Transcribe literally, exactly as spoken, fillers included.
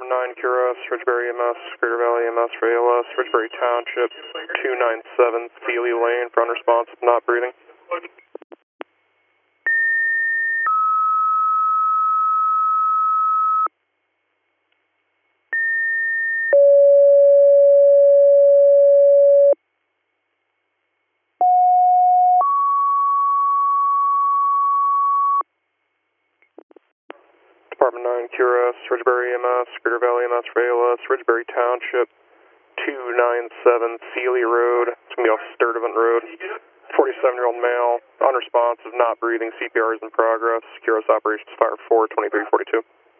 Department nine, Kuros, Ridgebury E M S, Greater Valley E M S for A L S, Ridgebury Township, two nine seven, Feely Lane for unresponsive, not breathing. Department nine, Kuros, Ridgebury E M S, Greater Valley E M S for A L S, Ridgebury Township, two nine seven, Feely Road. It's going to be off Sturdivant Road. forty-seven-year-old male, unresponsive, not breathing, C P R is in progress. Kuros operations fire four, twenty-three forty-two.